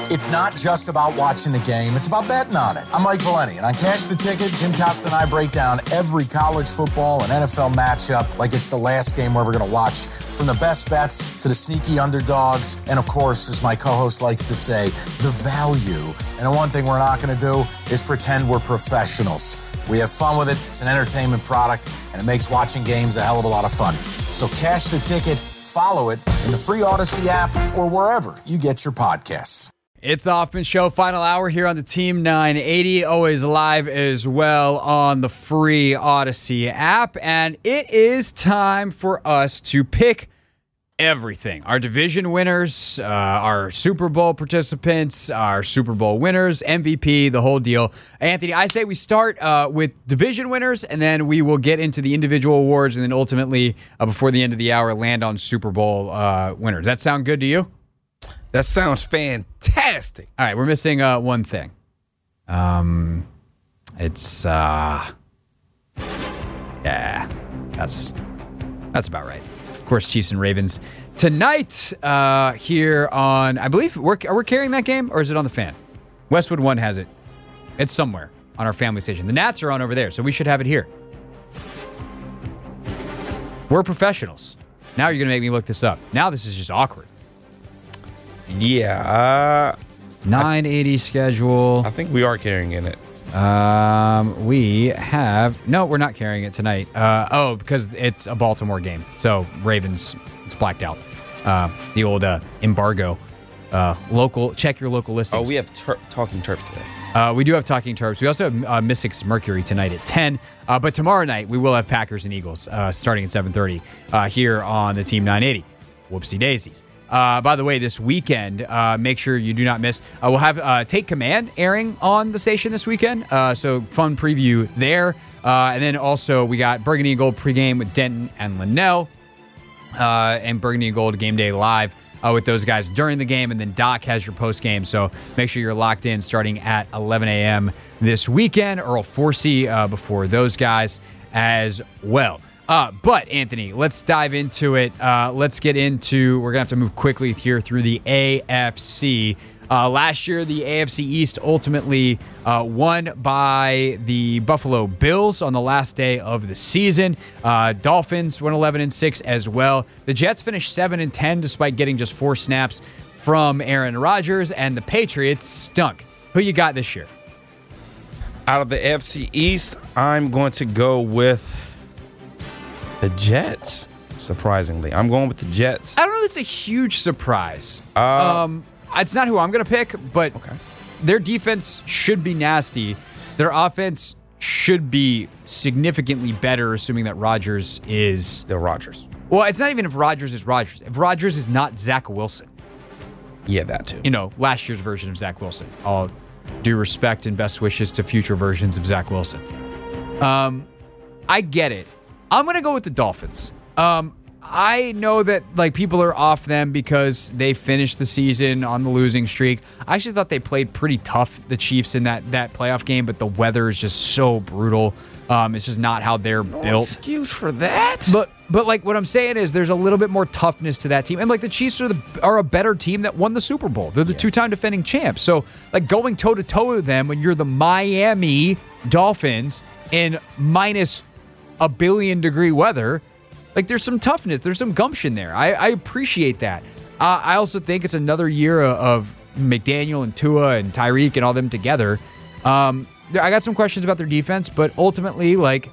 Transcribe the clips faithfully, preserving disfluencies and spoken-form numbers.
It's not just about watching the game, it's about betting on it. I'm Mike Valeni, and on Cash the Ticket, Jim Costa and I break down every college football and N F L matchup like it's the last game we're ever going to watch, from the best bets to the sneaky underdogs, and of course, as my co-host likes to say, the value. And the one thing we're not going to do is pretend we're professionals. We have fun with it, it's an entertainment product, and it makes watching games a hell of a lot of fun. So Cash the Ticket, follow it in the free Odyssey app or wherever you get your podcasts. It's the Hoffman Show, final hour here on the Team nine eighty, always live as well on the free Odyssey app. And it is time for us to pick everything. Our division winners, uh, our Super Bowl participants, our Super Bowl winners, M V P, the whole deal. Anthony, I say we start uh, with division winners, and then we will get into the individual awards, and then ultimately, uh, before the end of the hour, land on Super Bowl uh, winners. That sound good to you? That sounds fantastic. All right, we're missing uh, one thing. Um, it's uh, yeah, that's that's about right. Of course, Chiefs and Ravens tonight uh, here on. I believe we're are we carrying that game, or is it on the Fan? Westwood One has it. It's somewhere on our family station. The Nats are on over there, so we should have it here. We're professionals. Now you're gonna make me look this up. Now this is just awkward. Yeah. Uh, nine eighty schedule. I think we are carrying in it. Um, we have... No, we're not carrying it tonight. Uh, oh, because it's a Baltimore game. So, Ravens, it's blacked out. Uh, the old uh, embargo. Uh, local, check your local listings. Oh, we have ter- Talking Terps today. Uh, we do have Talking Terps. We also have uh, Mystics Mercury tonight at ten. Uh, but tomorrow night, we will have Packers and Eagles uh, starting at seven thirty uh, here on the Team nine eighty. Whoopsie daisies. Uh, by the way, this weekend, uh, make sure you do not miss. Uh, we'll have uh, Take Command airing on the station this weekend. Uh, so fun preview there. Uh, and then also we got Burgundy and Gold pregame with Denton and Linnell. Uh, and Burgundy and Gold Game Day Live uh, with those guys during the game. And then Doc has your post game. So make sure you're locked in starting at eleven a.m. this weekend. Earl Forsey uh, before those guys as well. Uh, but, Anthony, let's dive into it. Uh, let's get into, we're going to have to move quickly here through the A F C. Uh, last year, the A F C East ultimately uh, won by the Buffalo Bills on the last day of the season. Uh, Dolphins went eleven and six as well. The Jets finished seven and ten despite getting just four snaps from Aaron Rodgers, and the Patriots stunk. Who you got this year? Out of the A F C East, I'm going to go with the Jets, surprisingly. I'm going with the Jets. I don't know if it's a huge surprise. Uh, um, it's not who I'm going to pick, but okay. Their defense should be nasty. Their offense should be significantly better, assuming that Rodgers is... The Rodgers. Well, it's not even if Rodgers is Rodgers. If Rodgers is not Zach Wilson. Yeah, that too. You know, last year's version of Zach Wilson. All due respect and best wishes to future versions of Zach Wilson. Um, I get it. I'm going to go with the Dolphins. Um, I know that like people are off them because they finished the season on the losing streak. I actually thought they played pretty tough, the Chiefs, in that, that playoff game, but the weather is just so brutal. Um, it's just not how they're no built. Excuse for that. But but like what I'm saying is there's a little bit more toughness to that team. And like the Chiefs are the are a better team that won the Super Bowl. They're the yeah. two-time defending champs. So like going toe-to-toe with them when you're the Miami Dolphins in minus a billion degree weather, like there's some toughness, there's some gumption there. I, I appreciate that. Uh, I also think it's another year of, of McDaniel and Tua and Tyreek and all them together. Um, I got some questions about their defense, but ultimately, like,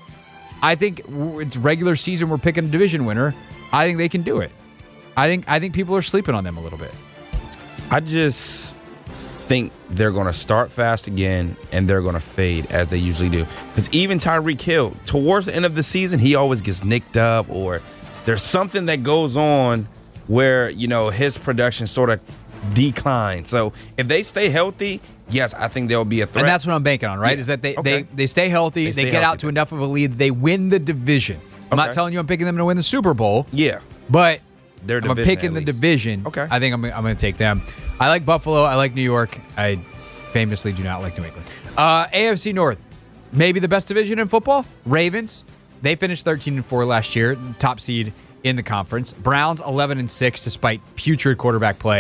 I think it's regular season. We're picking a division winner. I think they can do it. I think I think people are sleeping on them a little bit. I just think they're going to start fast again, and they're going to fade as they usually do. Because even Tyreek Hill, towards the end of the season, he always gets nicked up, or there's something that goes on where, you know, his production sort of declines. So if they stay healthy, yes, I think they'll be a threat. And that's what I'm banking on, right? Yeah. Is that they, Okay. they, they stay healthy, they, They stay get healthy, out to enough of a lead, they win the division. I'm Okay. not telling you I'm picking them to win the Super Bowl. Yeah. But Their I'm division, picking at the least. division. Okay. I think I'm, I'm going to take them. I like Buffalo. I like New York. I famously do not like New England. Uh, A F C North, maybe the best division in football. Ravens, they finished thirteen and four last year, top seed in the conference. Browns eleven and six despite putrid quarterback play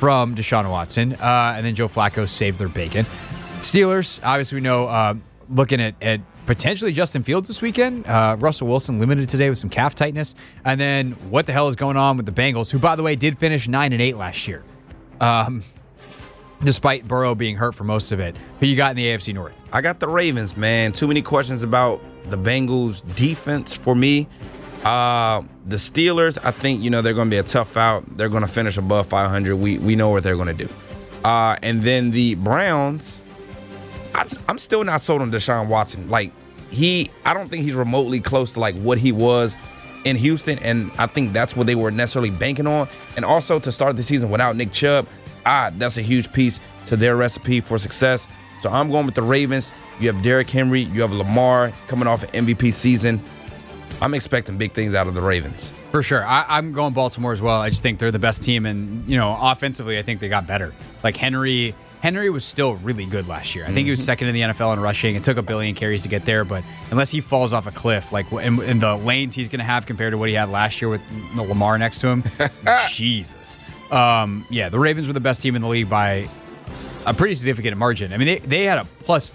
from Deshaun Watson. Uh, and then Joe Flacco saved their bacon. Steelers, obviously, we know, uh, looking at, at potentially Justin Fields this weekend. Uh, Russell Wilson limited today with some calf tightness. And then what the hell is going on with the Bengals, who, by the way, did finish nine and eight last year, um, despite Burrow being hurt for most of it. Who you got in the A F C North? I got the Ravens, man. Too many questions about the Bengals defense for me. Uh, the Steelers, I think, you know, they're going to be a tough out. They're going to finish above five hundred. We we know what they're going to do. Uh, and then the Browns, I, I'm still not sold on Deshaun Watson. Like, he, I don't think he's remotely close to, like, what he was in Houston, and I think that's what they were necessarily banking on. And also to start the season without Nick Chubb, ah, that's a huge piece to their recipe for success. So I'm going with the Ravens. You have Derrick Henry. You have Lamar coming off an M V P season. I'm expecting big things out of the Ravens. For sure. I, I'm going Baltimore as well. I just think they're the best team. And, you know, offensively, I think they got better. Like Henry, Henry was still really good last year. I think mm-hmm. he was second in the N F L in rushing. It took a billion carries to get there. But unless he falls off a cliff, like in, in the lanes he's going to have compared to what he had last year with Lamar next to him, Jesus. Um, yeah, the Ravens were the best team in the league by a pretty significant margin. I mean, they, they had a plus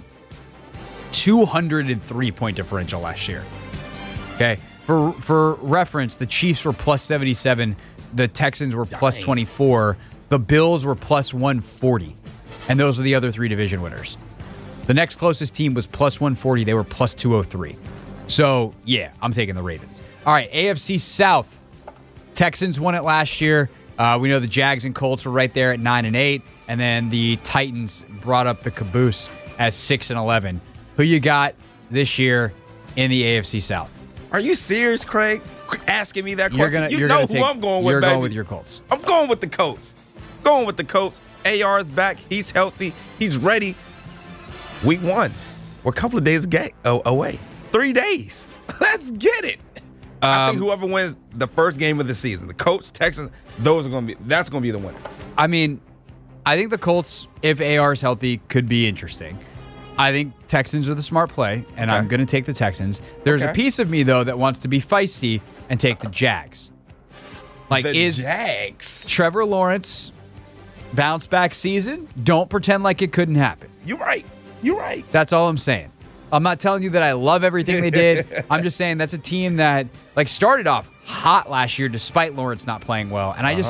two hundred three point differential last year. Okay. For for reference, the Chiefs were plus seventy-seven. The Texans were plus Dang. twenty-four. The Bills were plus one forty. And those were the other three division winners. The next closest team was plus one forty. They were plus two oh three. So, yeah, I'm taking the Ravens. All right, A F C South. Texans won it last year. Uh, we know the Jags and Colts were right there at nine and eight. And then the Titans brought up the caboose at six and eleven. Who you got this year in the A F C South? Are you serious, Craig? Asking me that question? You're gonna, you you're know gonna who take, I'm going with, You're baby. going with your Colts. I'm going with the Colts. Going with the Colts. A R is back. He's healthy. He's ready. Week one. We're a couple of days away. Three days. Let's get it. Um, I think whoever wins the first game of the season, the Colts, Texans, those are going to be. That's going to be the winner. I mean, I think the Colts, if A R is healthy, could be interesting. I think Texans are the smart play, and okay. I'm going to take the Texans. There's okay. a piece of me, though, that wants to be feisty and take the Jags. Like, the is Jags. Trevor Lawrence bounce back season? Don't pretend like it couldn't happen. You're right. You're right. That's all I'm saying. I'm not telling you that I love everything they did. I'm just saying that's a team that, like, started off hot last year despite Lawrence not playing well. And I uh-huh.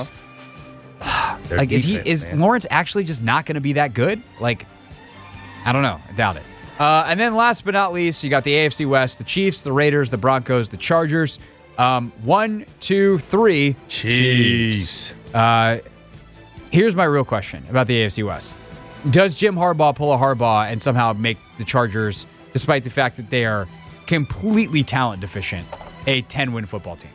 just, like, defense, is he is man. Lawrence actually just not going to be that good? Like, I don't know. I doubt it. Uh, and then last but not least, you got the A F C West, the Chiefs, the Raiders, the Broncos, the Chargers. Um, one, two, three. Chiefs. Uh, here's my real question about the A F C West. Does Jim Harbaugh pull a Harbaugh and somehow make the Chargers, despite the fact that they are completely talent deficient, a ten-win football team?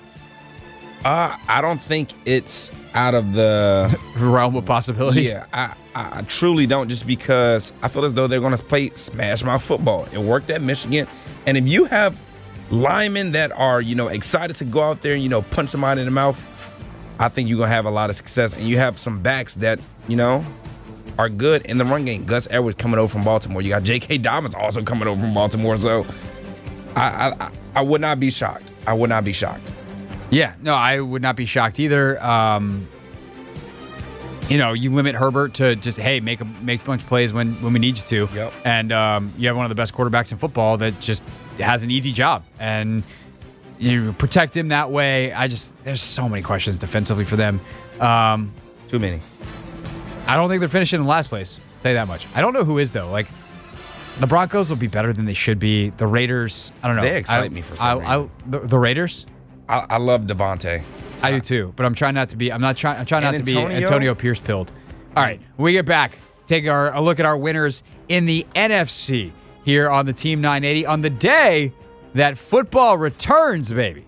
Uh, I don't think it's out of the realm of possibility. Yeah, I, I, I truly don't, just because I feel as though they're going to play smash mouth football. It worked at Michigan. And if you have linemen that are, you know, excited to go out there and, you know, punch somebody in the mouth, I think you're going to have a lot of success. And you have some backs that, you know, are good in the run game. Gus Edwards coming over from Baltimore. You got J K. Dobbins also coming over from Baltimore. So I, I, I would not be shocked. I would not be shocked. Yeah, no, I would not be shocked either. Um, you know, you limit Herbert to just, hey, make a make a bunch of plays when, when we need you to. Yep. And um, you have one of the best quarterbacks in football that just has an easy job. And you protect him that way. I just, there's so many questions defensively for them. Um, Too many. I don't think they're finishing in last place. I'll tell you that much. I don't know who is, though. Like, the Broncos will be better than they should be. The Raiders, I don't know. They excite I, me for some I, reason. I, the, the Raiders? I, I love Devontae. I do too, but I'm trying not to be. I'm not trying. I'm trying and not to Antonio? be Antonio Pierce pilled. All right, when we get back, take our a look at our winners in the N F C here on the Team nine eighty on the day that football returns, baby.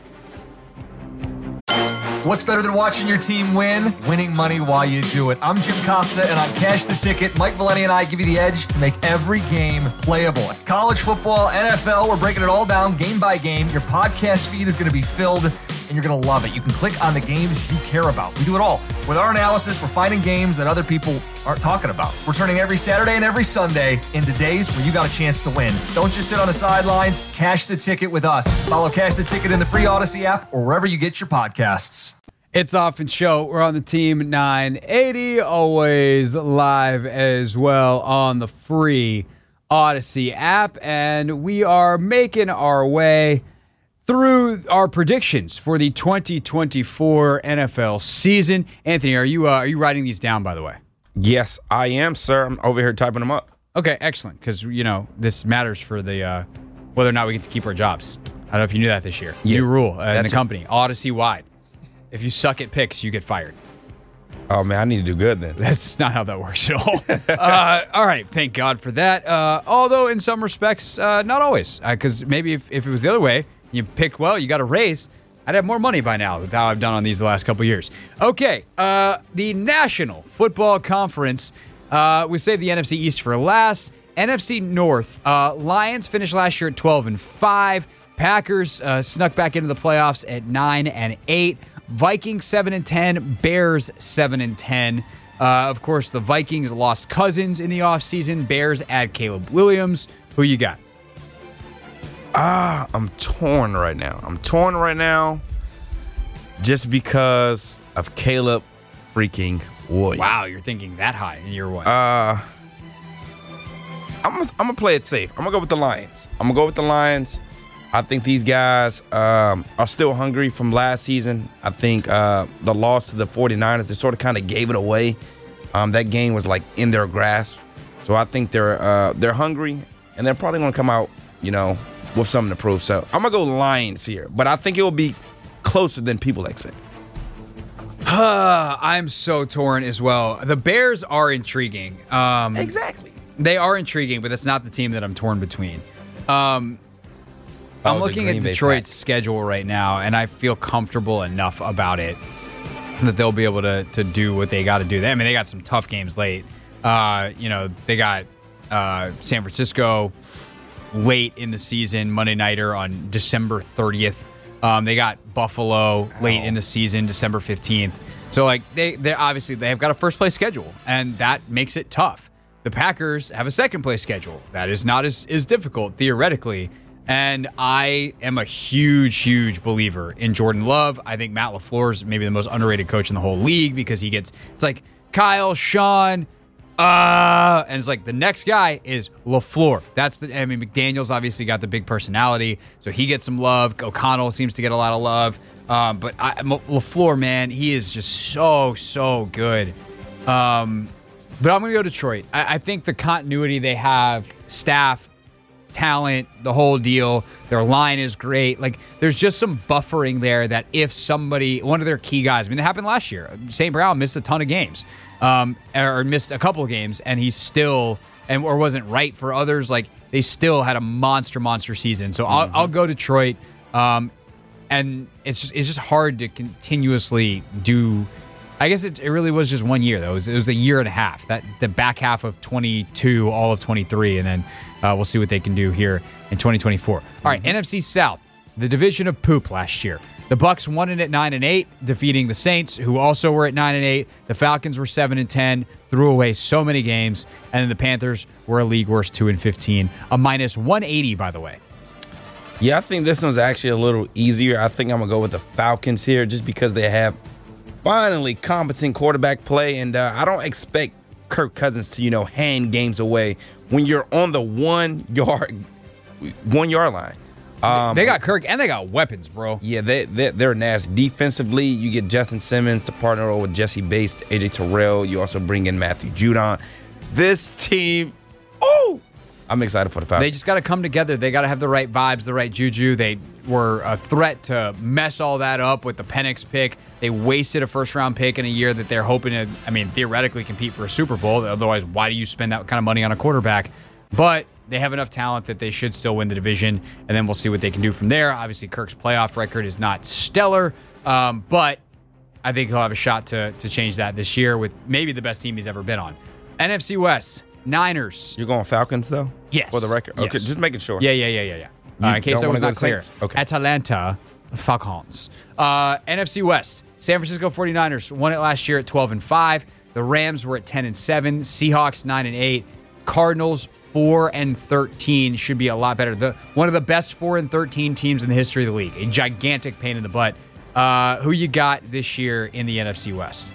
What's better than watching your team win? Winning money while you do it. I'm Jim Costa, and on Cash the Ticket, Mike Valeni and I give you the edge to make every game playable. College football, N F L, we're breaking it all down game by game. Your podcast feed is going to be filled, and you're going to love it. You can click on the games you care about. We do it all. With our analysis, we're finding games that other people aren't talking about. We're turning every Saturday and every Sunday into days where you got a chance to win. Don't just sit on the sidelines. Cash the Ticket with us. Follow Cash the Ticket in the free Odyssey app or wherever you get your podcasts. It's the Hoffman Show. We're on the Team nine eighty, always live as well on the free Odyssey app. And we are making our way through our predictions for the twenty twenty-four N F L season. Anthony, are you uh, are you writing these down, by the way? Yes, I am, sir. I'm over here typing them up. Okay, excellent. Because, you know, this matters for the uh, whether or not we get to keep our jobs. I don't know if you knew that this year. Yeah, New rule uh, in the a- company, Odyssey-wide. If you suck at picks, you get fired. Oh, man, I need to do good then. That's not how that works at all. uh, all right, thank God for that. Uh, although in some respects, uh, not always. Because uh, maybe if, if it was the other way, you pick well, you got a raise, I'd have more money by now with how I've done on these the last couple years. Okay, uh, the National Football Conference. Uh, we saved the N F C East for last. N F C North. Uh, Lions finished last year at twelve and five. Packers uh, snuck back into the playoffs at nine and eight. Vikings seven and ten, Bears seven and ten. Uh, of course, the Vikings lost Cousins in the offseason. Bears add Caleb Williams. Who you got? Ah, I'm torn right now. I'm torn right now just because of Caleb freaking Williams. Wow, you're thinking that high in year one. Uh, I'm gonna, I'm gonna play it safe. I'm gonna go with the Lions. I'm gonna go with the Lions. I think these guys um, are still hungry from last season. I think uh, the loss to the 49ers, they sort of kind of gave it away. Um, that game was like in their grasp. So I think they're uh, they're hungry, and they're probably going to come out, you know, with something to prove. So I'm going to go Lions here, but I think it will be closer than people expect. I'm so torn as well. The Bears are intriguing. Um, Exactly. They are intriguing, but that's not the team that I'm torn between. Um, I'm Oh, the looking at Green Bay Detroit's Packers. schedule right now, and I feel comfortable enough about it that they'll be able to to do what they got to do. I mean, they got some tough games late. Uh, you know, they got uh, San Francisco late in the season, Monday Nighter on December thirtieth. Um, they got Buffalo late in the season, December fifteenth. So, like, they they obviously they've got a first place schedule, and that makes it tough. The Packers have a second place schedule. That is not as, as difficult, theoretically. And I am a huge, huge believer in Jordan Love. I think Matt LaFleur is maybe the most underrated coach in the whole league because he gets, it's like Kyle, Sean, uh, and it's like the next guy is LaFleur. That's the, I mean, McDaniels obviously got the big personality, so he gets some love. O'Connell seems to get a lot of love. Um, but I, LaFleur, man, he is just so, so good. Um, but I'm going to go Detroit. I, I think the continuity they have, staff, talent, the whole deal. Their line is great. Like, there's just some buffering there that if somebody, one of their key guys, I mean, that happened last year. Saint Brown missed a ton of games, um, or missed a couple of games, and he's still, and or wasn't right for others. Like, they still had a monster, monster season. So I'll, I'll go Detroit. Um, and it's just it's just hard to continuously do. I guess it, it really was just one year, though. It was, it was a year and a half. That the back half of twenty-two, all of twenty-three, and then uh, we'll see what they can do here in twenty twenty-four. All right, mm-hmm. N F C South, the division of poop last year. The Bucs won it at nine and eight, defeating the Saints, who also were at nine and eight. The Falcons were seven and ten, threw away so many games, and then the Panthers were a league worst two and fifteen, a minus one eighty, by the way. Yeah, I think this one's actually a little easier. I think I'm gonna go with the Falcons here, just because they have finally competent quarterback play, and uh, I don't expect Kirk Cousins to, you know, hand games away when you're on the one yard, one yard line. Um, they got Kirk and they got weapons, bro. Yeah, they, they they're nasty. Defensively, you get Justin Simmons to partner with Jesse Bates, A J Terrell. You also bring in Matthew Judon. This team, oh, I'm excited for the Falcons. They just got to come together. They got to have the right vibes, the right juju. They were a threat to mess all that up with the Penix pick. They wasted a first-round pick in a year that they're hoping to, I mean, theoretically compete for a Super Bowl. Otherwise, why do you spend that kind of money on a quarterback? But they have enough talent that they should still win the division, and then we'll see what they can do from there. Obviously, Kirk's playoff record is not stellar, um, but I think he'll have a shot to, to change that this year with maybe the best team he's ever been on. N F C West, Niners. You're going Falcons, though? Yes. For the record? Okay, Yes. just making sure. Yeah, yeah, yeah, yeah, yeah. You Uh, in case don't that was wanna go not to clear. Saints? Okay. Atalanta Falcons. Uh, N F C West. San Francisco forty-niners won it last year at twelve and five. The Rams were at ten and seven. Seahawks nine and eight. Cardinals four and thirteen. Should be a lot better. The one of the best four and thirteen teams in the history of the league. A gigantic pain in the butt. Uh, who you got this year in the N F C West?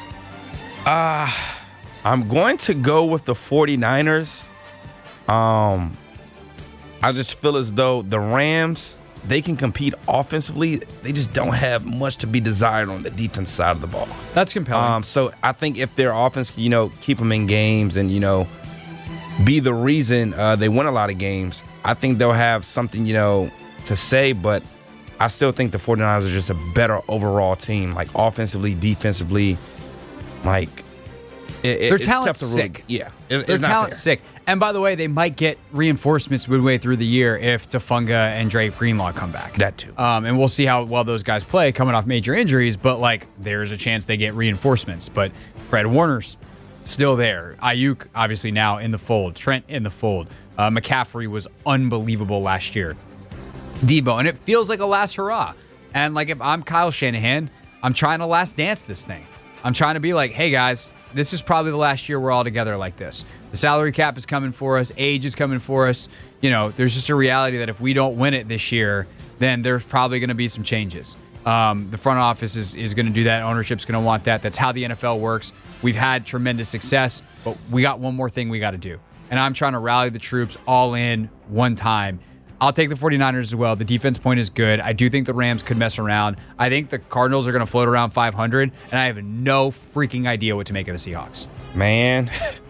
Uh, I'm going to go with the 49ers. Um, I just feel as though the Rams, they can compete offensively. They just don't have much to be desired on the defense side of the ball. That's compelling. Um, so I think if their offense, you know, keep them in games and, you know, be the reason uh, they win a lot of games, I think they'll have something, you know, to say. But I still think the 49ers are just a better overall team, like offensively, defensively. Like, it, Their it's talent's tough to really, sick. yeah, it, Their it's not talent's fair. sick. And by the way, they might get reinforcements midway through the year if Tafunga and Drake Greenlaw come back. That too. Um, and we'll see how well those guys play coming off major injuries. But, like, there's a chance they get reinforcements. But Fred Warner's still there. Ayuk, obviously, now in the fold. Trent in the fold. Uh, McCaffrey was unbelievable last year. Debo. And it feels like a last hurrah. And, like, if I'm Kyle Shanahan, I'm trying to last dance this thing. I'm trying to be like, hey, guys, this is probably the last year we're all together like this. The salary cap is coming for us. Age is coming for us. You know, there's just a reality that if we don't win it this year, then there's probably going to be some changes. Um, the front office is, is going to do that. Ownership's going to want that. That's how the N F L works. We've had tremendous success, but we got one more thing we got to do. And I'm trying to rally the troops all in one time. I'll take the 49ers as well. The defense point is good. I do think the Rams could mess around. I think the Cardinals are going to float around five hundred, and I have no freaking idea what to make of the Seahawks. Man,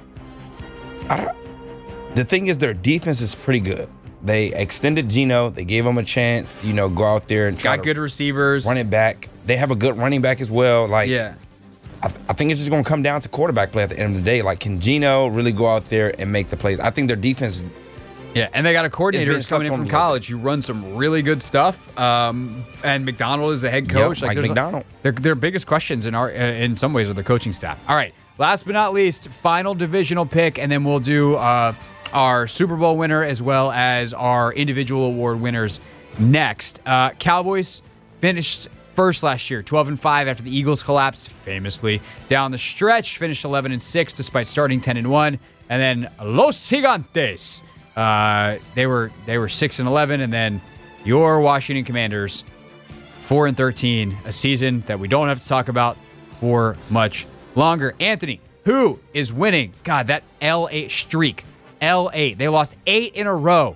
I don't, the thing is their defense is pretty good. They extended Geno. They gave him a chance to, you know, go out there and try Got to good receivers. run it back. They have a good running back as well. Like, Yeah. I, th- I think it's just going to come down to quarterback play at the end of the day. Like, can Geno really go out there and make the plays? I think their defense. Yeah, and they got a coordinator It's who's coming in been from tough on them college who runs some really good stuff. Um, and McDonald is the head coach. Yep, Mike there's a- McDonald. Their, their biggest questions in our uh, in some ways are the coaching staff. All right, last but not least, final divisional pick, and then we'll do uh, our Super Bowl winner as well as our individual award winners next. Uh, Cowboys finished first last year, twelve and five after the Eagles collapsed famously down the stretch. Finished eleven and six despite starting ten and one, and then Los Gigantes. Uh, they were they were six and eleven, and then your Washington Commanders four and thirteen, a season that we don't have to talk about for much longer. Anthony, who is winning? God, that L eight streak, L eight. They lost eight in a row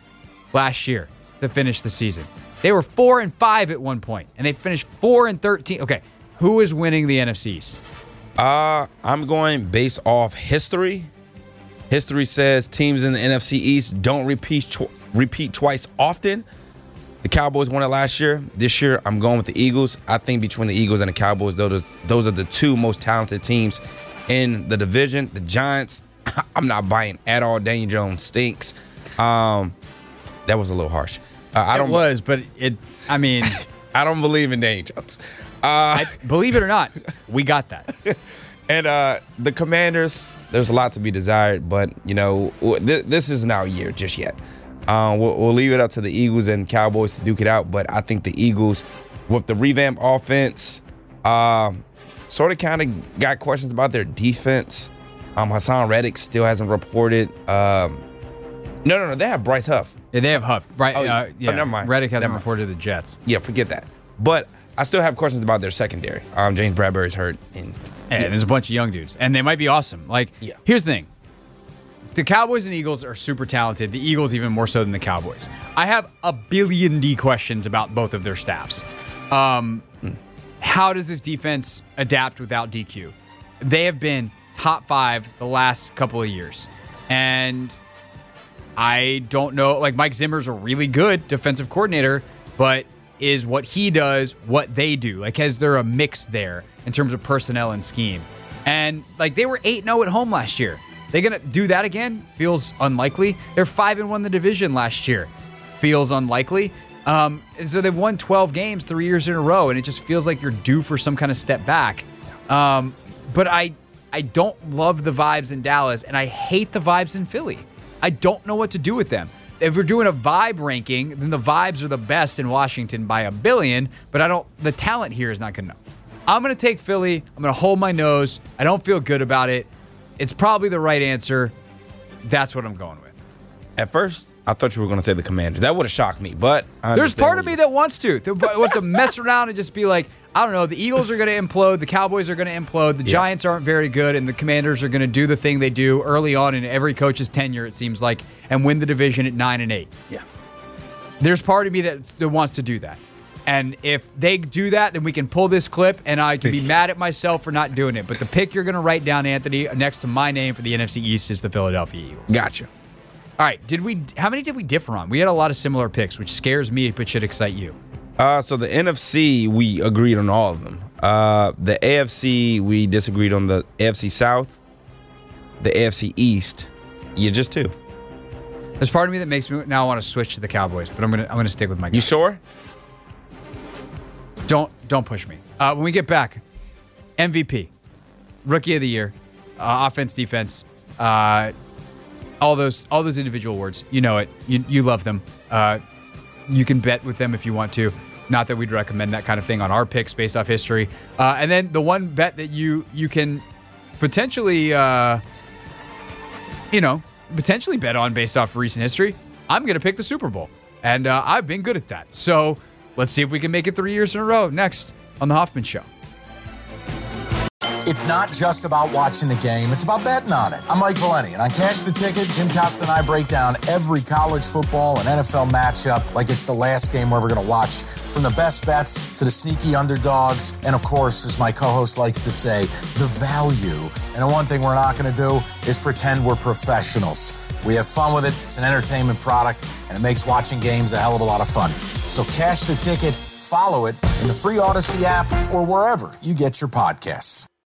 last year to finish the season. They were four and five at one point, and they finished four and thirteen. Okay, who is winning the N F C East? Uh, I'm going based off history. History says teams in the N F C East don't repeat tw- repeat twice often. The Cowboys won it last year. This year, I'm going with the Eagles. I think between the Eagles and the Cowboys, those, those are the two most talented teams in the division. The Giants, I'm not buying at all. Daniel Jones stinks. Um, that was a little harsh. Uh, I don't It was, but it. I mean, I don't believe in Daniel Jones. Uh, I, believe it or not, we got that. And uh, the Commanders, there's a lot to be desired, but, you know, th- this isn't our year just yet. Uh, we'll, we'll leave it up to the Eagles and Cowboys to duke it out, but I think the Eagles, with the revamped offense, uh, sort of kind of got questions about their defense. Um, Hassan Reddick still hasn't reported. Um, no, no, no, they have Bryce Huff. Yeah, they have Huff. Right? Oh, uh, yeah. oh, never mind. Reddick hasn't Never mind. reported to the Jets. Yeah, forget that. But I still have questions about their secondary. Um, James Bradbury's hurt. And, And yeah. there's a bunch of young dudes, and they might be awesome. Like, Yeah. here's the thing. The Cowboys and Eagles are super talented. The Eagles even more so than the Cowboys. I have a billion D questions about both of their staffs. Um, Mm. How does this defense adapt without D Q? They have been top five the last couple of years. And I don't know. Like, Mike Zimmer's a really good defensive coordinator, but is what he does what they do? Like, is there a mix there in terms of personnel and scheme? And, like, they were eight and oh at home last year. They going to do that again? Feels unlikely. They're five and one the division last year. Feels unlikely. Um, and so they've won twelve games three years in a row, and it just feels like you're due for some kind of step back. Um, but I, I don't love the vibes in Dallas, and I hate the vibes in Philly. I don't know what to do with them. If we're doing a vibe ranking, then the vibes are the best in Washington by a billion, but I don't. The talent here is not good enough. I'm going to take Philly. I'm going to hold my nose. I don't feel good about it. It's probably the right answer. That's what I'm going with. At first, I thought you were going to say the Commanders. That would have shocked me, but I there's part of me me that wants to. That wants to mess around and just be like, I don't know, the Eagles are going to implode, the Cowboys are going to implode, the yeah. Giants aren't very good, and the Commanders are going to do the thing they do early on in every coach's tenure, it seems like, and win the division at nine and eight. Yeah. There's part of me that, that wants to do that. And if they do that, then we can pull this clip, and I can be mad at myself for not doing it. But the pick you're going to write down, Anthony, next to my name for the N F C East is the Philadelphia Eagles. Gotcha. All right, did we? How many did we differ on? We had a lot of similar picks, which scares me but should excite you. Uh, so the N F C, we agreed on all of them. Uh, the A F C, we disagreed on the A F C South. The A F C East, you just two. There's part of me that makes me now want to switch to the Cowboys, but I'm gonna I'm gonna stick with my guys. You sure? Don't don't push me. Uh, when we get back, M V P, Rookie of the Year, uh, offense, defense, uh, all those all those individual awards. You know it. You you love them. Uh, you can bet with them if you want to. Not that we'd recommend that kind of thing on our picks based off history. Uh, and then the one bet that you you can potentially, uh, you know, potentially bet on based off recent history. I'm going to pick the Super Bowl, and uh, I've been good at that. So let's see if we can make it three years in a row. Next on the Hoffman Show. It's not just about watching the game, it's about betting on it. I'm Mike Valeni, and on Cash the Ticket, Jim Costa and I break down every college football and N F L matchup like it's the last game we're ever going to watch, from the best bets to the sneaky underdogs, and of course, as my co-host likes to say, the value. And the one thing we're not going to do is pretend we're professionals. We have fun with it, it's an entertainment product, and it makes watching games a hell of a lot of fun. So Cash the Ticket, follow it in the free Odyssey app or wherever you get your podcasts.